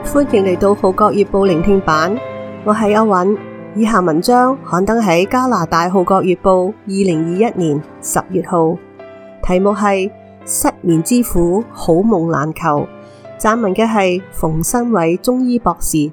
歡迎嚟到《號角月報》聆聽版，我係阿韻。以下文章刊登喺加拿大《號角月報》2021年10月號，題目係失眠之苦，好夢難求。撰文嘅係馮新偉中醫博士。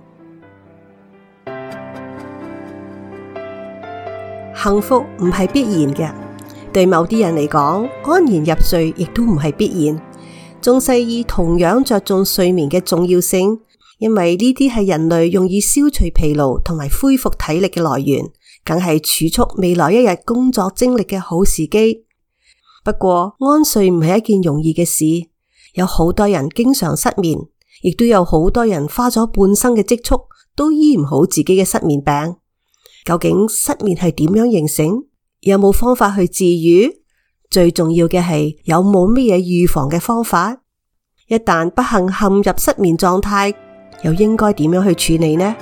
幸福唔係必然嘅，對某啲人嚟講，安然入睡亦都唔係必然。中西醫同樣着重睡眠嘅重要性，因為呢啲係人類容易消除疲勞同埋恢復體力嘅來源，更係儲蓄未來一日工作精力嘅好時機。不過安睡唔係一件容易嘅事，有好多人經常失眠，亦都有好多人花咗半生嘅積蓄都醫唔好自己嘅失眠病。究竟失眠係點樣形成？有冇方法去治癒？最重要嘅係有冇乜嘢預防嘅方法？一旦不幸陷入失眠狀態，又應該點樣去處理呢？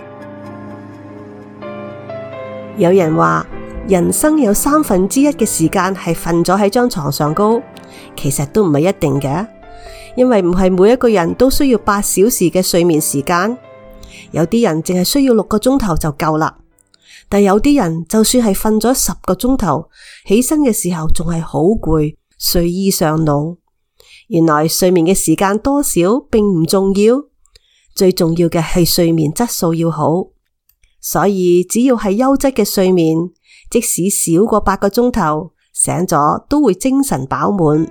有人話人生有1/3嘅時間係瞓咗喺張床上高，其實都唔係一定嘅，因為唔係每一個人都需要8小時嘅睡眠時間，有啲人淨係需要6個鐘頭就夠啦。但有啲人就算係瞓咗10個鐘頭，起身嘅時候仲係好攰，睡意上濃。原來睡眠嘅時間多少並唔重要，最重要嘅係睡眠質素要好。所以只要係優質嘅睡眠，即使少過8個鐘頭，醒咗都會精神飽滿。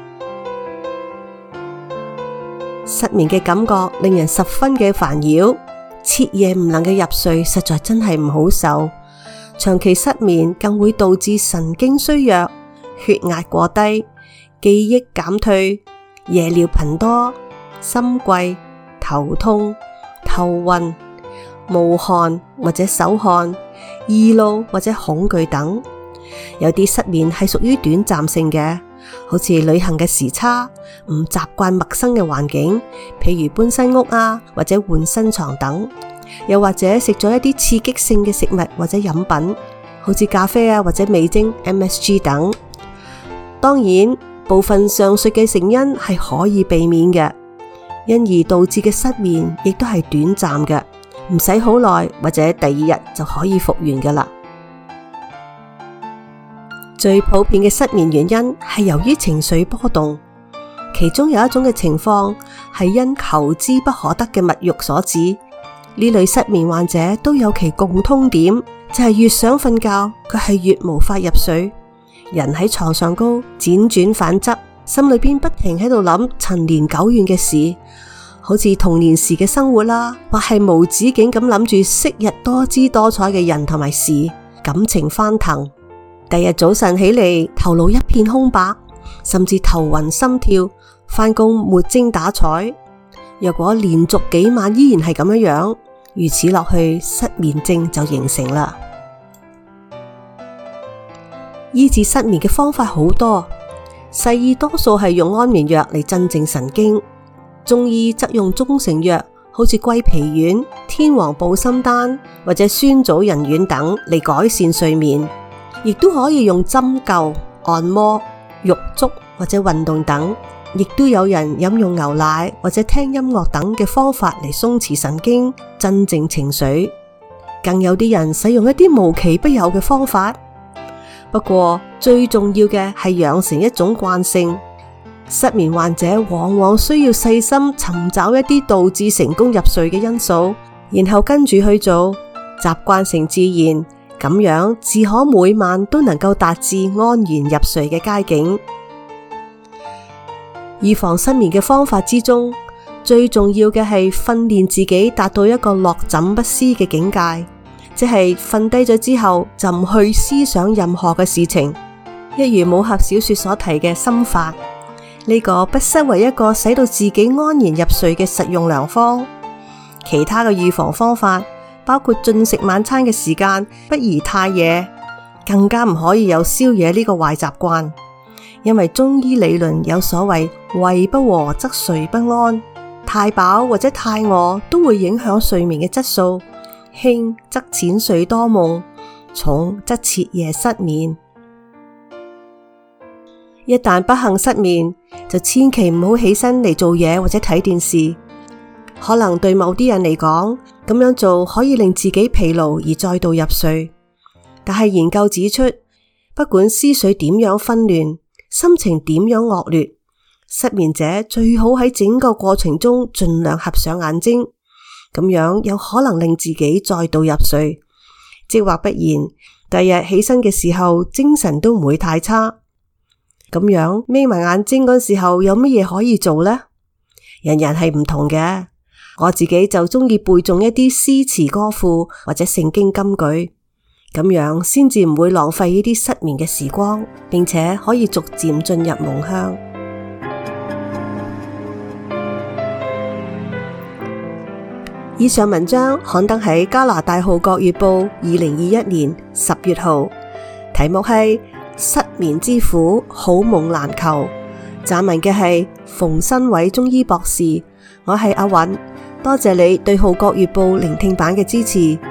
失眠嘅感覺令人十分嘅煩擾，徹夜唔能夠入睡，實在真係唔好受。長期失眠更會導致神經衰弱、血壓過低、記憶減退、夜尿頻多、心悸、頭痛、頭暈、冒汗或者手汗、易怒或者恐懼等。有啲失眠係屬於短暫性嘅，好似旅行嘅時差、唔習慣陌生嘅環境，譬如搬新屋啊，或者換新床等，又或者食咗一啲刺激性嘅食物或者飲品，好似咖啡啊或者味精 MSG 等。當然，部分上述嘅成因係可以避免嘅，因而導致嘅失眠亦都係短暫嘅，唔使好耐或者第2日就可以復原㗎喇。最普遍嘅失眠原因係由於情緒波動，其中有一種嘅情況係因求之不可得嘅物慾所致。呢類失眠患者都有其共通點，就係越想瞓覺，佢係越無法入睡。人喺床上高輾轉反側，心裏邊不停喺度諗陳年久遠嘅事，好似童年時嘅生活啦，或係無止境咁諗住昔日多姿多彩嘅人同埋事，感情翻騰。第日早晨起嚟，頭腦一片空白，甚至頭暈心跳，返工沒精打采。若果連續幾晚依然係咁樣，如此落去，失眠症就形成啦。醫治失眠嘅方法好多，西醫多數係用安眠藥嚟鎮靜神經，中醫則用中成藥，好似龜皮丸、天王補心丹或者酸棗仁丸等嚟改善睡眠。亦都可以用針灸、按摩、浴足或者運動等，亦都有人飲用牛奶或者聽音樂等嘅方法嚟鬆弛神經、鎮靜情緒。更有啲人使用一啲無奇不有嘅方法。不過最重要嘅係養成一種慣性。失眠患者往往需要細心尋找一啲導致成功入睡嘅因素，然後跟住去做，習慣成自然。咁樣自可每晚都能夠達至安然入睡嘅佳境。預防失眠嘅方法之中，最重要嘅係訓練自己達到一個樂枕不思嘅境界，即係瞓低咗之後就唔去思想任何嘅事情，一如武俠小說所提嘅心法。呢個不失為一個使到自己安然入睡嘅實用良方。其他嘅預防方法包括進食晚餐嘅時間不宜太夜，更加唔可以有宵夜呢個壞習慣，因為中醫理論有所謂胃不和則睡不安，太飽或者太餓都會影響睡眠嘅質素，輕則淺睡多夢，重則徹夜失眠。一旦不幸失眠，就千祈唔好起身嚟做嘢或者睇電視， 可能對某啲人嚟講，咁樣做可以令自己疲勞而再度入睡。但係研究指出，不管思緒點樣紛亂，心情點樣惡劣，失眠者最好喺整個過程中盡量合上眼睛，咁樣有可能令自己再度入睡。即或不然，第日起身嘅時候精神都唔會太差。咁樣眯埋眼睛嗰時候有乜嘢可以做呢？人人係唔同嘅，我自己就鍾意背誦一啲詩詞歌賦或者聖經金句，咁樣先至唔會浪費呢啲失眠嘅時光，並且可以逐漸進入夢鄉。以上文章刊登喺加拿大《號角月報》2021年10月號，題目係失眠之苦，好夢難求。撰文嘅係馮新偉中醫博士，我係阿韻，多謝你對《號角月報》聆聽版嘅支持。